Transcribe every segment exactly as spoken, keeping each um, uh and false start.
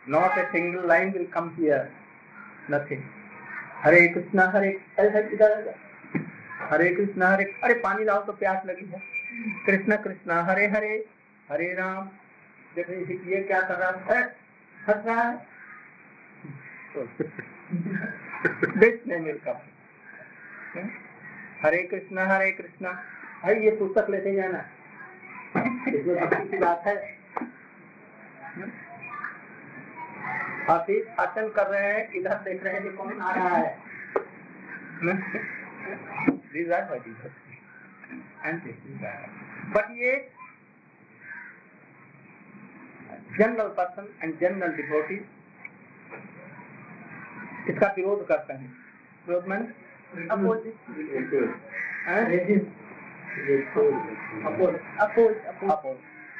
Not a single line will come here. Nothing. Hare Krishna, Hare Krishna, Hare Krishna, Hare अरे पानी लाओ तो प्यास लगी है. कृष्ण कृष्ण हरे हरे हरे राम. देखिए ये क्या कर रहा है? हंस रहा है. This name will come. हरे कृष्णा हरे कृष्णा. भाई ये पुस्तक लेते जाना. इसमें भक्ति की बात है. आप अटेंड कर रहे हैं, इधर देख रहे हैं कि कौन आ रहा है. These are bhakti and this is that. But ये general person and general devotee इसका विरोध करते हैं. विरोध में opposite oppose oppose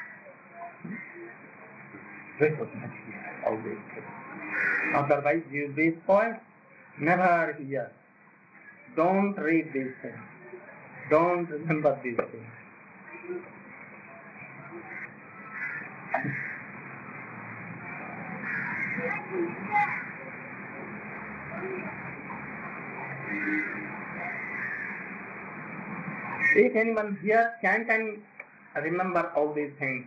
otherwise you this point never hear. Don't read these things. Don't remember these things. If anyone here can can remember all these things,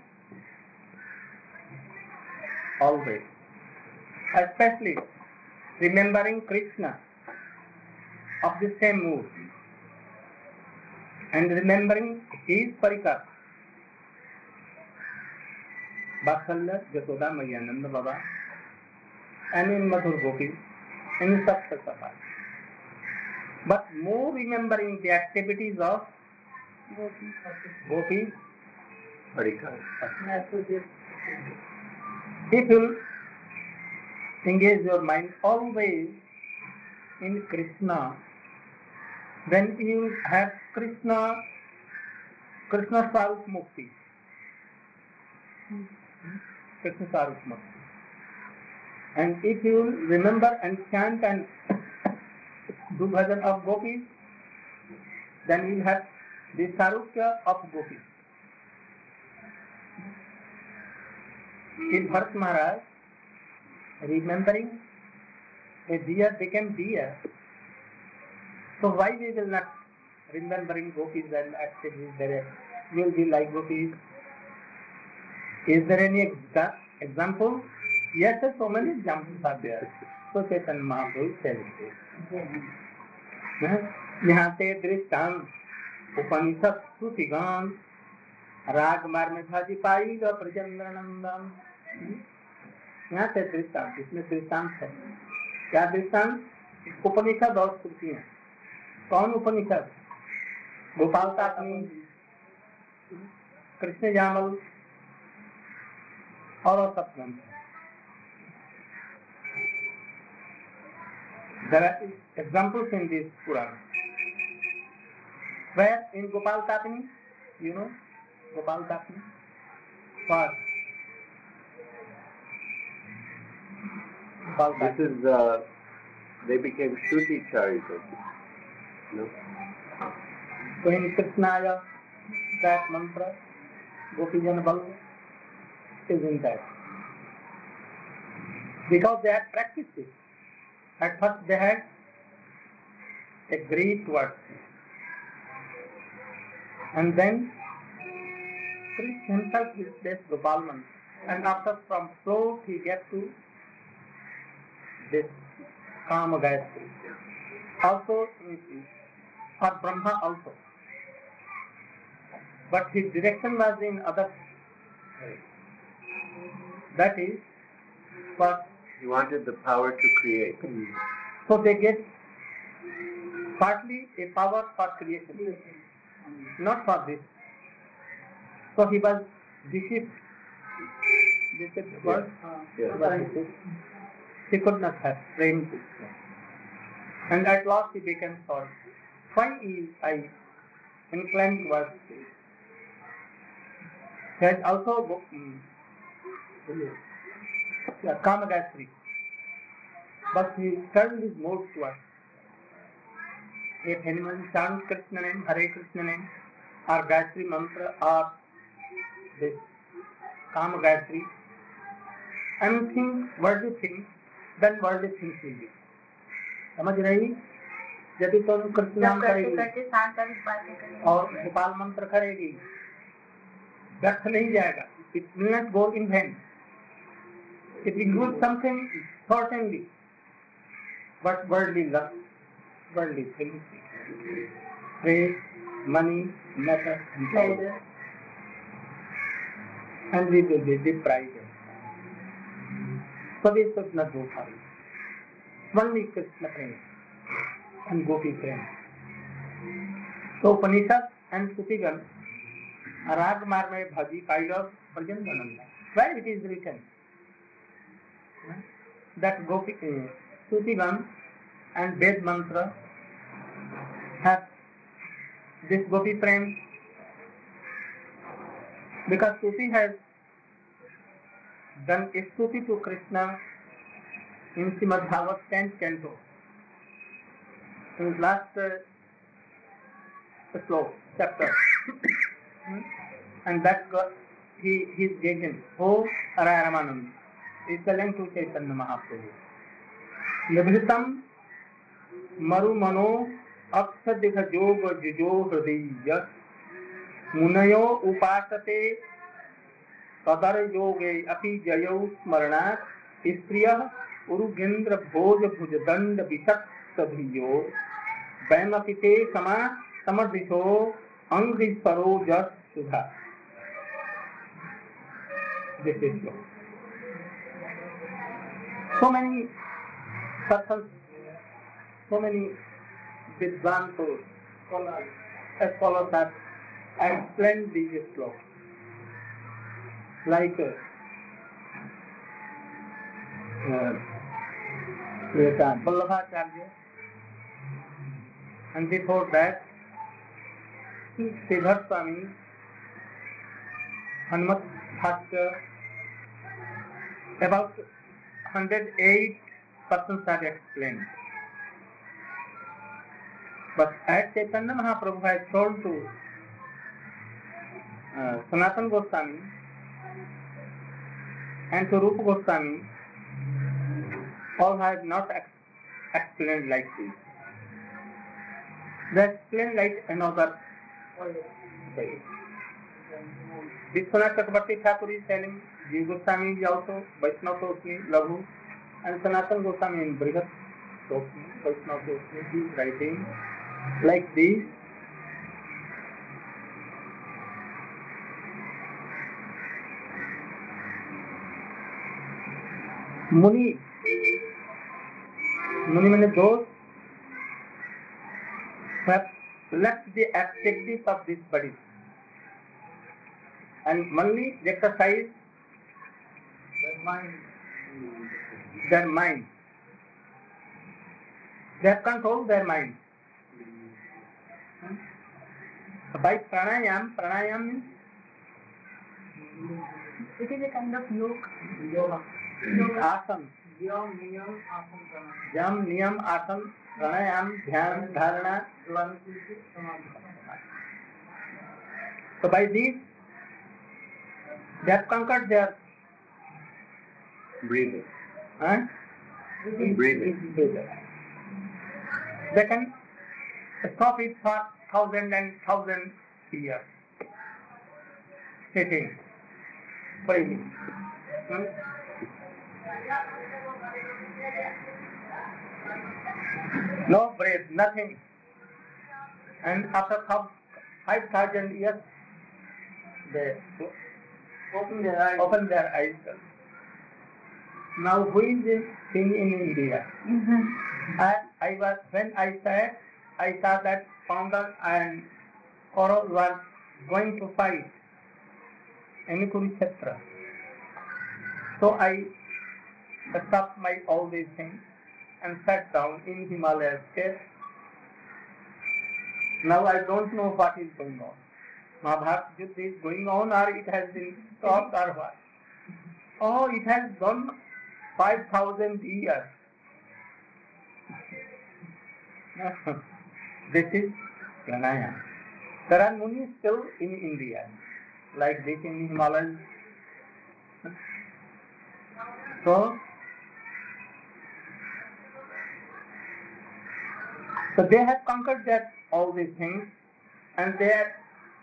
always, especially remembering Krishna of the same mood and remembering his parikar, Vatsalya, Yashoda, Maya, Nanda Baba, and in Madhur Gopi, in such a. But more remembering the activities of Gopi, parikar. If you engage your mind always in Krishna, then you have Krishna, Krishna Sarup Mukti. Krishna Sarup Mukti. And if you remember and chant and do bhajan of Gopis, then you have the Sarupya of Gopis. If Bharat Maharaj remembering a deer became deer, so why we will not remembering Gopis and activities there will be like Gopis? Is there any exa- example? Yes, sir, so many examples are there. So Chaitanya Mahaprabhu said it. यहाँ से दृष्टांत उपनिषद श्रुतिगान राग मार्ग में भाजी पाई व प्रचंद्रनंदन. यहाँ से दृष्टांत, इसमें दृष्टांत है. क्या दृष्टांत? उपनिषद और श्रुतियां. कौन उपनिषद? गोपाल तापनी, कृष्ण जामल और सब ग्रंथ. There are examples in this Quran. Where in Gopal Tapini, you know, Gopal Tapini, what? Gopal Tapini. This is, uh, they became Shruti Charis. No? So in Krishnaya, that mantra, Gopijan Bal, is in that. Because they had practiced it. At first they had a great word. And then Krishna himself replaced Gopalman. And after from so he gets to this Kama Gayatri. Also, for Brahma also. But his direction was in other way. That is, for He wanted the power to create. so they get partly a power for creation, not for this. So he was deceived. Deceived was, Yeah. was deceived. He could not have framed it. And at last he became salt. Why is I inclined towards this? He has also go, um, yeah, Kama Gayatri. But he turned his mode towards. If anyone chants Krishna name, Hare Krishna name, or Gayatri mantra, or this Kama Gayatri, anything worldly things, then worldly things will be. समझ रही? यदि तुम कृष्ण नाम करेगी और गोपाल मंत्र करेगी, व्यर्थ नहीं जाएगा. It will not go in vain. It will do something certainly. But worldly love, worldly things, praise, money, matter, and pleasure, and we will be deprived. So we should not go for it. Only Krishna prem and Gopi prem. So Upanishad and Shruti Rag Marme Bhaji Kaila Prajandananda. Where it is written that Gopi Shruti and Ved Mantra have this Gopi prem, because Shruti has done a Stuti to Krishna in Srimad Bhagavad tenth canto. In last uh, slow chapter, and that got, he he is given O Araramanam is telling to Chaitanya Mahaprabhu. Nibhitam Maru Mano Akshadikha Yoga Jijo Hridiya Munayo Upasate Tadar Yoge Api Jayo Smarana Istriya Urugendra Bhoj Bhujadand Visak Sabhiyo Vaimapite Sama Samadhisho Angri Saro Jas Sudha. This is so. So many persons, so many Vidvantos, scholars, scholars have explained these slokas. Like uh, uh, Vallabhacharya, and before that, Siddharth Swami, Hanumat Bhaskar, about one hundred eight persons have explained. But as Chaitanya Mahaprabhu has told to uh, Sanatana Goswami and to Rupa Goswami, all have not ex- explained like this. They explain like another way. Vishwanath Chakrabarti Thakur is telling, Jiva Goswami is also Vaishnava Tosmi, Laghu, and Sanatana Goswami in Brihat Tosmi, Vaishnava Tosmi, he is writing like this. Muni, Muni means those who have left the activities of this body and only exercise their mind. Their mind. They have controlled their mind. By pranayam, pranayam means it is a kind of yoga. Yoga. Asam. Yam, niyam, asam, Yam, niyam, asam, pranayam, dhyan, dharana. So by these, they have conquered their breathing. Huh? Breathing. breathing. breathing. They can stop it for thousand and thousand years. Sitting, breathing. Hmm? No breath, nothing. And after five thousand years, they open their eyes. Open their eyes. Now, who is this thing in India? Mm-hmm. And I was when I said, I saw that Paunda and Kaurav were going to fight in Kurukshetra. So I stopped my all these things and sat down in Himalayas cave. Now I don't know what is going on. Mahabharata Yuddha is going on, or it has been stopped, or what? Oh, it has gone five thousand years. This is pranayama. There are munis still in India, like this in Himalayas. So, so they have conquered that all these things, and they are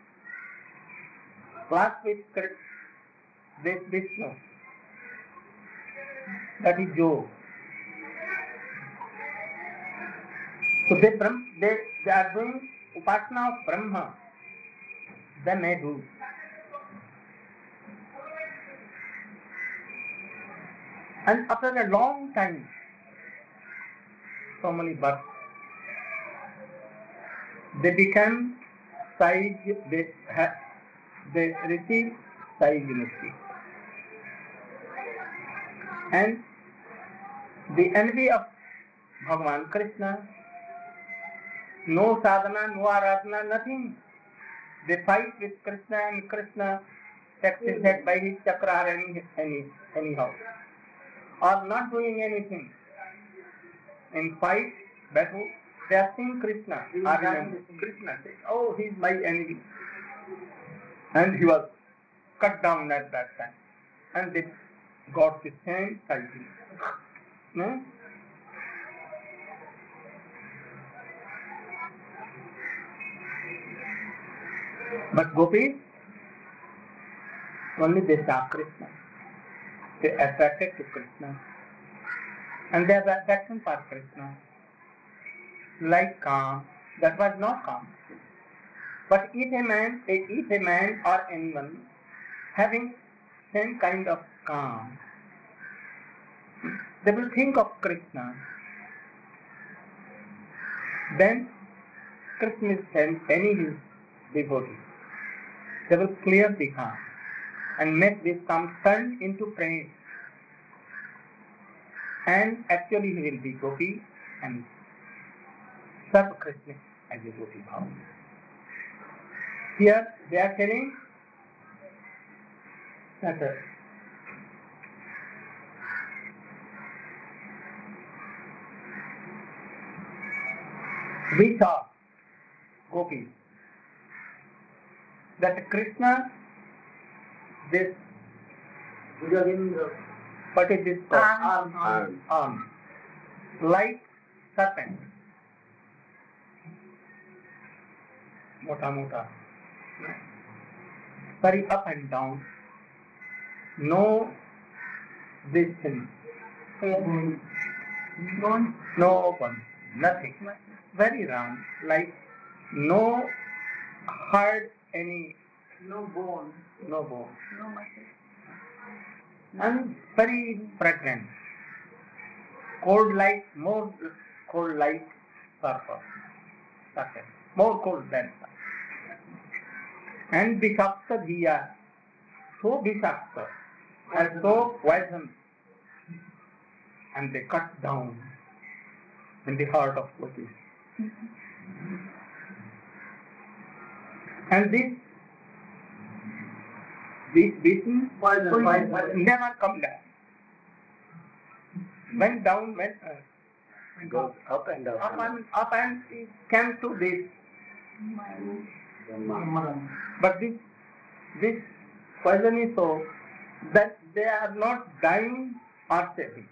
classed with this Vishnu. That is Yoga. So they, they, they are doing Upasana of Brahma. They may do. And after a long time, so many births, they become Sai, they, have, they receive Sai Unity. And the envy of Bhagavan Krishna, no sadhana, no aradhana, nothing. They fight with Krishna, and Krishna takes his head by his chakra or any, any, anyhow. Or not doing anything. In fight, battle, they are seeing Krishna. Or Krishna says, oh, he is my enemy. And he was cut down at that time. And they got the same fighting. No? But gopis, only they saw Krishna. They attracted to Krishna. And their attraction for Krishna, like calm, that was not calm. But if a man, if a man or anyone having same kind of calm, they will think of Krishna. Then Krishna is sent any his devotee. They will clear the calm and make this calm turn into praise. And actually he will be gopi and serve Krishna as a gopi bhava. Here they are telling that uh, we saw gopis that Krishna, this what is this called? Arm. Arm. Arm. Like serpent. Mota mota. Very up and down. No this thing. No open. Nothing. Very round. Like no hard any. No bone. No bone. No muscle. And very fragrant. Cold like, more cold like sulfur. Serpent. More cold than sulfur. And Vishakta Dhiya, so Vishakta, and so poison. And they cut down in the heart of gopis. And this This beaten Poison, poison. never come down. Went down, went uh, Goes up and down. up and up and it came to this. Brahma. But this this poison is so that they are not dying or saving.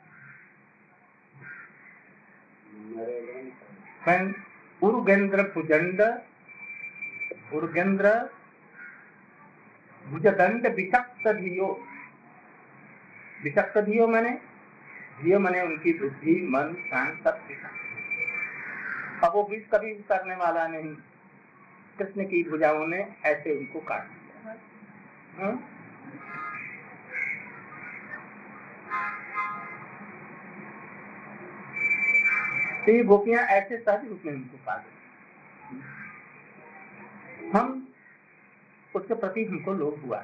When Urugendra Pujanda, Urugendra भुजदंड विषक्त धियो विषक्त धियो माने धियो माने उनकी बुद्धि मन प्राण सब विषक्त। अब वो विष कभी करने वाला नहीं। कृष्ण की भुजाओं ने ऐसे उनको काट दिया। तो ये गोपियां ऐसे सहज रूप में उनको पा गई। हम उसके प्रति हमको लोभ हुआ।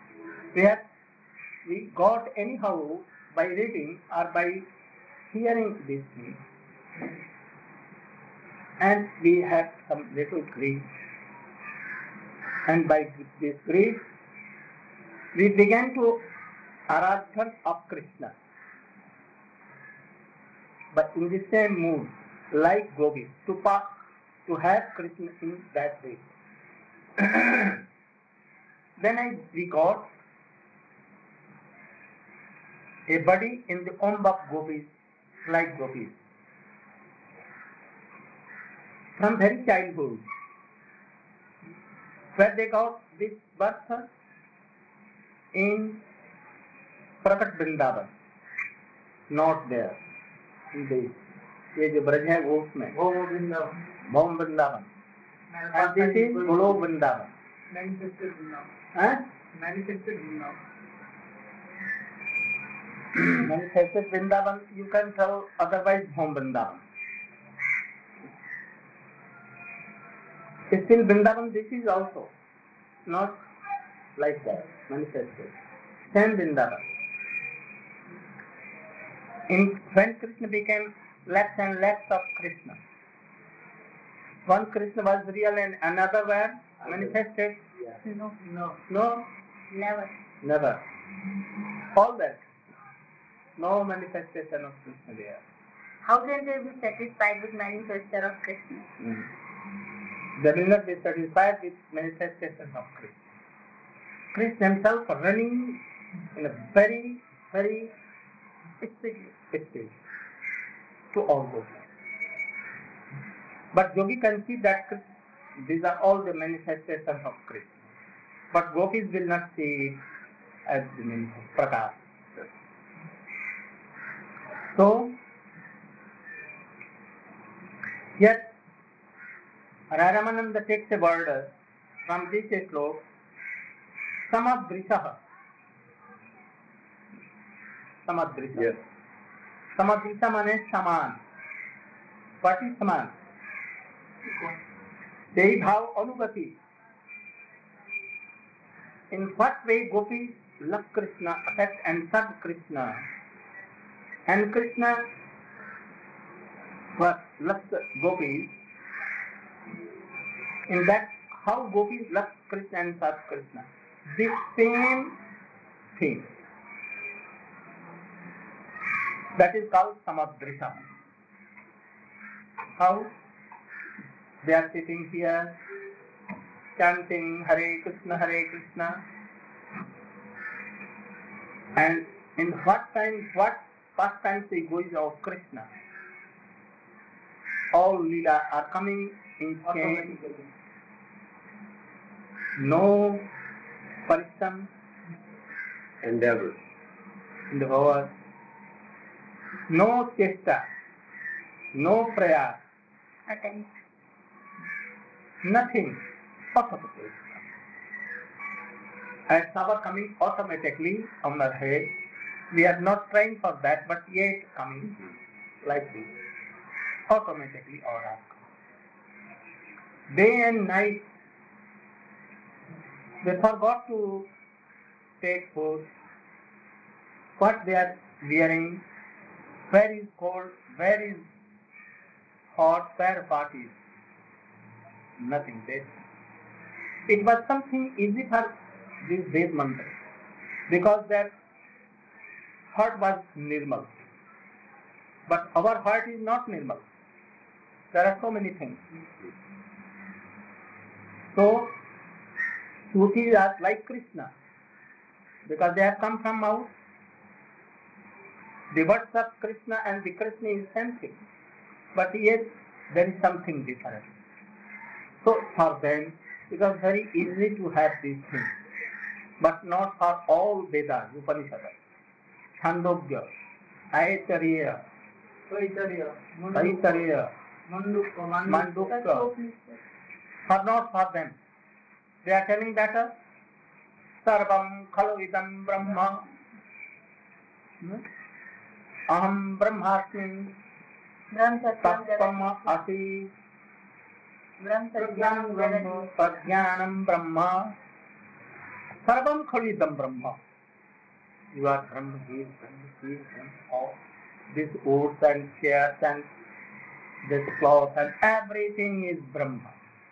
We got anyhow by reading or by hearing this thing, and we had some little greed, and by this greed we began to aradhan of Krishna, but in the same mood, like Gopi, to pass, to have Krishna in that way. Then I we got a body in the womb of gopis, like gopis. From very childhood, where they got this birth in Prakat Vrindavan, not there. In the ये जो ब्रज है वो उसमें Home of Vrindavan. भौम Vrindavan and this is Golo Vrindavan. Manifested Vrindavan. Huh? Manifested Vrindavan. Manifested Vrindavan, you can tell otherwise Bhom Vrindavan. Still Vrindavan, this is also not like that, manifested. Same Vrindavan. In, when Krishna became lakhs and lakhs of Krishna, one Krishna was real and another were manifested. No, no, No, never. never. All that. No manifestation of Krishna there. How can they be satisfied with manifestation of Krishna? Mm. They will not be satisfied with manifestation of Krishna. Krishna himself running in a very, very speed, speed to all those. But yogi can see that these are all the manifestations of Krishna. But gopis will not see it as the manifestation. Prakash. So, yet Ramananda takes a word from this slok, Samadrishaha. Samadrisha. Yes. Samadrisha means saman. What is saman? They bhav anugati. In what way gopis love Krishna, affect and serve Krishna, and Krishna what loves gopis, in that how gopis love Krishna and serve Krishna. This same thing. That is called samadrisha. How? They are sitting here, chanting Hare Krishna, Hare Krishna. And in what time, what pastimes they go of Krishna? All Leela are coming in chain. No parisham Endeavor. in the hour. No chesta, no prayer, Attempt. nothing. Automatically. As Sava coming automatically on our head, we are not trying for that, but yet coming like this. Automatically or up. Day and night, they forgot to take food. What they are wearing, where is cold, where is hot, where hot is. Nothing there. It was something easy for this Ved mantra because their heart was nirmal. But our heart is not nirmal. There are so many things. So, Shrutis are like Krishna because they have come from out. The words of Krishna and the Krishna is same thing. But yet there is something different. So for them it was very easy to have these things. But not for all Vedas, Upanishads, Chandogya, Aitareya, Vaitariya, Aitareya, Mandukya, Mandukya, for not for them. They are telling that uh, Sarvam Khalu Idam Brahma, hmm? Aham Brahmasmi, Brahm Satyam Tattvam Asi, Brahm Satyam Jagati. Prajnanam Brahma, Sarvam Khalu Idam Brahma. You are Brahma, he is Brahma, he is Brahma. All these woods and chairs and this cloth and everything is Brahma.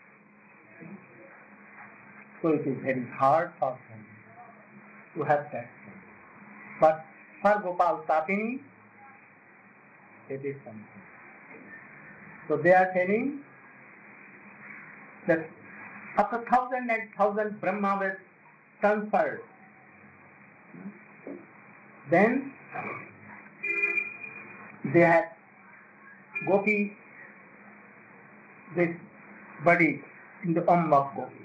So it is very hard for them to have that. But for Gopal Tapini, it is something. So they are telling that after thousand and thousand Brahma was transferred, then They had gopi, this body in the form of gopi.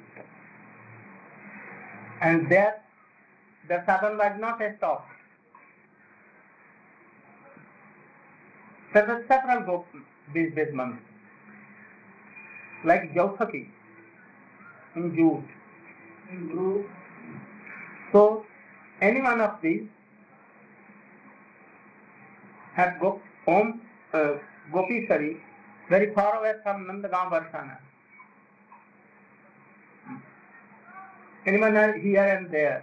And there, the sadhana was not stopped. There were several gopis, these these months, like Jausaki in June, in Guru. So, any one of these had go, home, uh, Gopishari very far away from Nandagaon, Varsana. Anyone else here and there.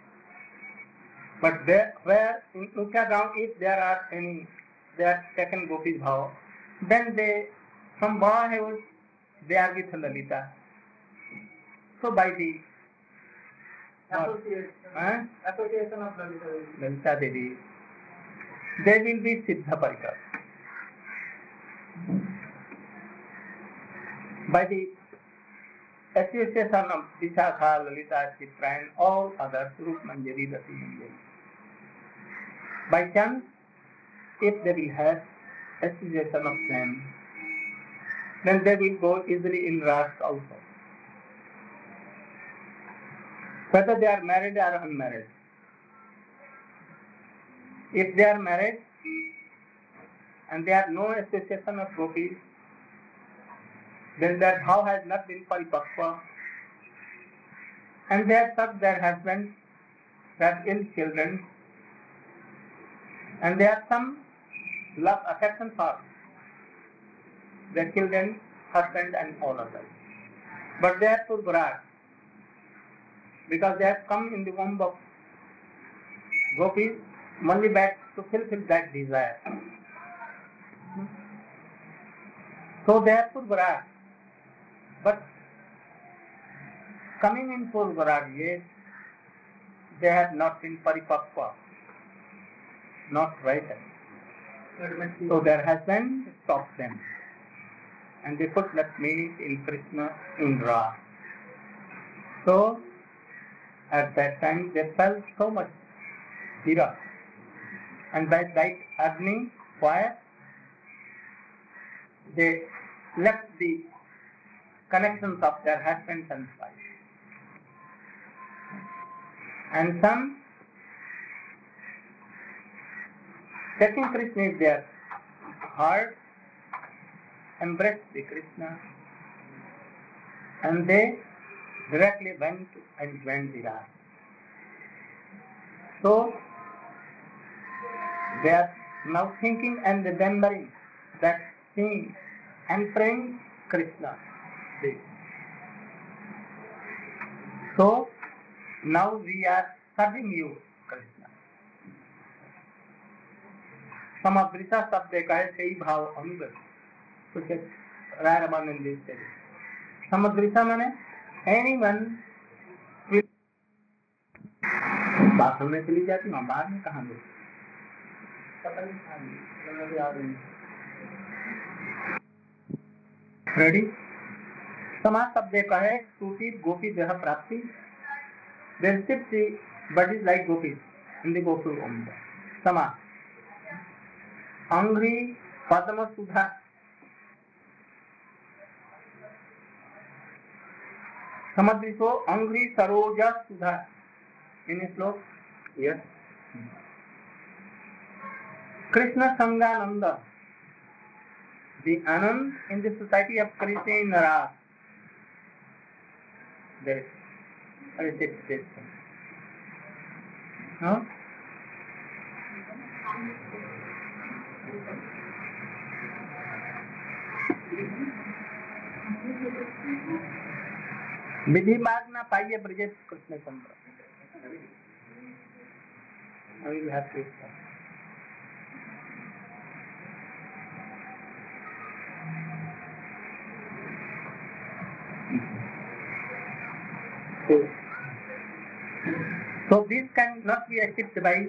But there, where in Uchagaon, if there are any, they are taken Gopi's bhav, then they, from boyhood, they are with Lalita. So by the association, huh? association of Lalita, Lalita Devi, they will be Siddha Parikar. By the association of Vishakha, Lalita, Chitra and all others, Rup Manjari, Rati Manjari. By chance, if they will have association of them, then they will go easily in Ras also. Whether they are married or unmarried. If they are married and they have no association of gopis, then their bhav has not been paripakva, and they have served their husbands, they have ill children, and they have some love, affection for their children, husband and all of them. But they are purvaras, because they have come in the womb of gopis only back to fulfill that desire. So they are purvaras. But coming in purvaras, yes, they have not been paripakva, not ripened. So their husband stopped them. And they put Lakshmi in Krishna in Ra. So at that time they felt so much hira. And by that Agni fire, they left the connections of their husbands and wives. And some, taking Krishna in their heart, embraced the Krishna, and they directly went and joined the Rasa. So they are now thinking and remembering that thing and praying Krishna. So now we are serving you, Krishna. Samabrita sabde kahe sei bhav anugat. कुछ राय रामानंद जी से समग्रिता माने anyone will बात सुनने चली जाती हूँ बाद में कहाँ गई पता नहीं रेडी समाज शब्द का है टूटी गोपी देह प्राप्ति then shift the bodies like gopis in the gopal omda समाज अंग्री पद्म सुधा समझ को अंग्री सरोजा सुधा इन श्लोक यस कृष्ण संगानंद the Anand in the society of Krishna in Ras. There is this. No? विधि मार्ग ना पाइए ब्रजेश कृष्ण चंद्र I will have to so, so this can not be achieved by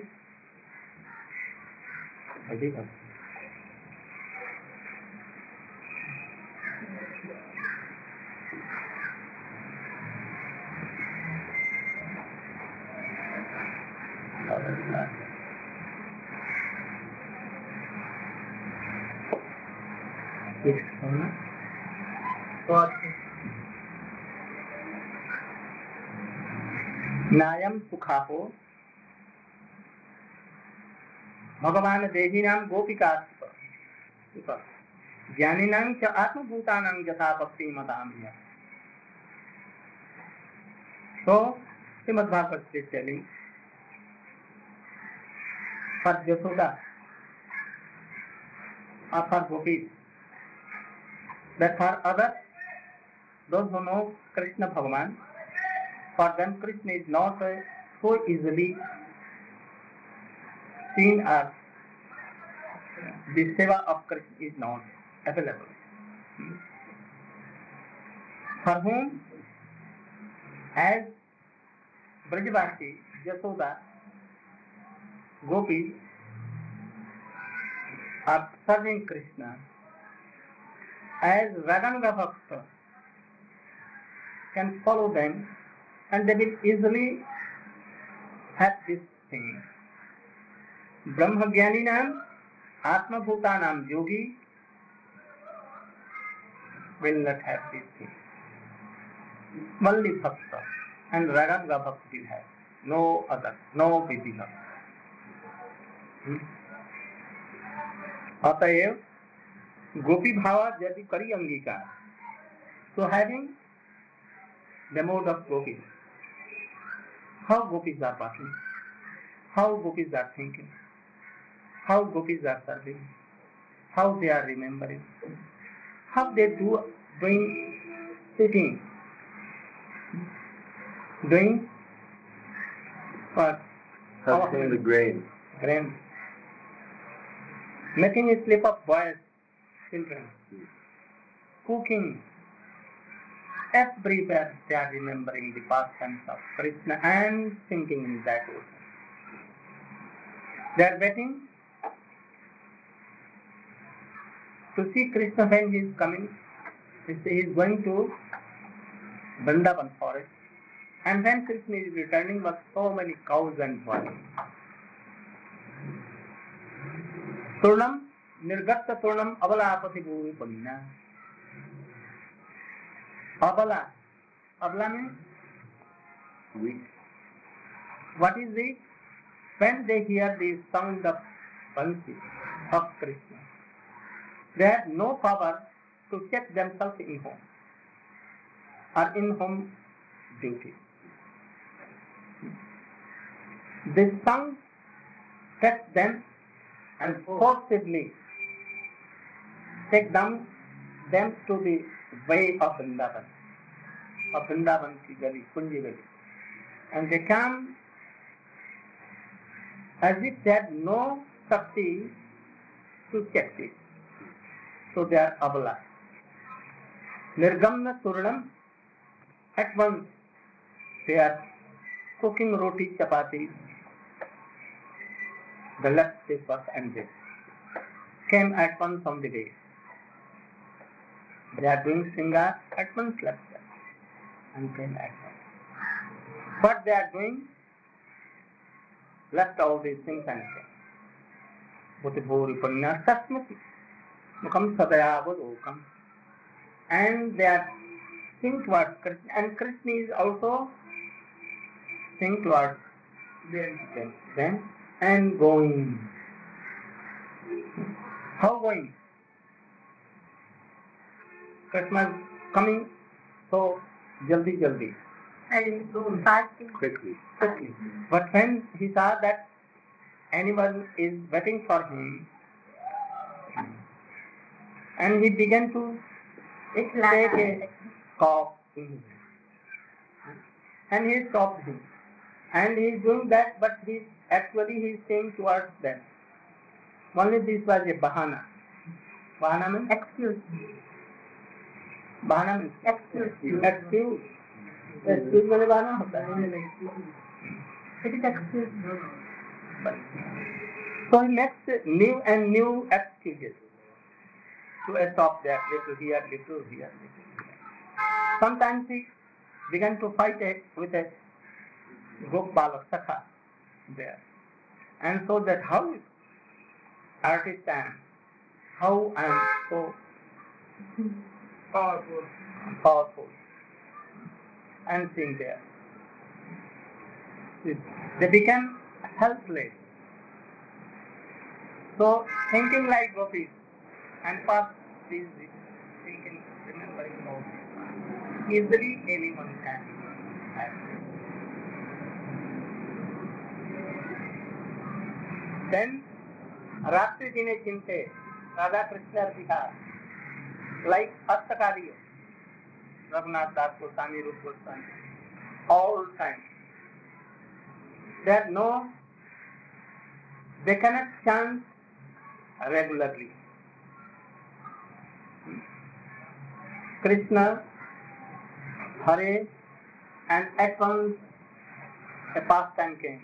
नायम सुखापो भगवान देहिनां गोपिका ज्ञानिनां च आत्मभूतानां यथा भक्ति मताम्य. So, Srimad Bhagavatam is telling for Yashoda or for gopis that for others, those who know Krishna Bhagavan, for them Krishna is not uh, so easily seen as the seva of Krishna is not available. For whom, as Brajavasi, Yashoda, gopis are serving Krishna, as Raganga Bhakta can follow them and they will easily have this thing. Brahma Jnaninam Atma Bhutanam Yogi will not have this thing. Only Bhakta and Raganga Bhakta will have. No other, no Vidhi Bhakta. अतएव गोपी भावा यदि करी अंगीकार, so having the mode of gopis, how gopis are passing, how gopis are thinking, how gopis are serving, how they are remembering, how they do doing sitting, doing what? Touching the grain. Grain. Making a slip of boys, children, cooking, everywhere they are remembering the pastimes of Krishna and thinking in that way. They are waiting to see Krishna when he is coming. He is going to Vrindavan forest, and when Krishna is returning with so many cows and boys. Turnam nirgatta turnam avalapati bhuvi panina. Abala. Abala means Weak. what is it? When they hear the sound of Bansi, of Krishna, they have no power to check themselves in home or in home duty. This sound gets them and forcibly take them, them to the way of Vrindavan, of Vrindavan ki gali, Kunji gali. And they come as if they had no shakti to check it. So they are abala. Nirgamna turnam, at once they are cooking roti, chapati, the left paper and this came at once from the day. They are doing singar, at once left them and came at once. What they are doing, left all these things and came. Bhuti Panya Sasmati Mukam Sadayavadokam. And they are think towards Krishna, and Krishna is also think towards them, them and going. How going? Krishna is coming so jaldi jaldi. And soon, fasting. Quickly. Quickly. But when he saw that anyone is waiting for him, and he began to It's take like a cough in his hand. And he stopped him. And he is doing that, but he actually he is saying towards them. Only this was a bahana. Bahana means? excuse. Bahana means? Excuse. Excuse. Excuse वाले bahana होता है. It is excuse. But, so he makes new and new excuses to stop there, little here, little here, little here. Sometimes he began to fight a, with a Gopal or Sakha there. And so that how artist I am, how I am so Powerful. Powerful. And sing there. They became helpless. So, thinking like gopis and past these thinking, remembering about easily anyone can have. Then, Rashtriya ji ne chinte, Radha Krishna Bihar, like Astakariya, Raghunath Das Goswami, Rup Goswami, all time. They know they cannot chant regularly. Krishna, Hare, and at once a pastime came.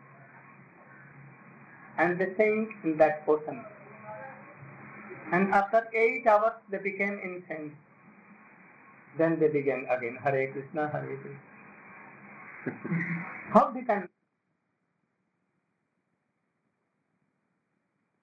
And they sang in that portion. And after eight hours they became incense. Then they began again, Hare Krishna, Hare Krishna. How they can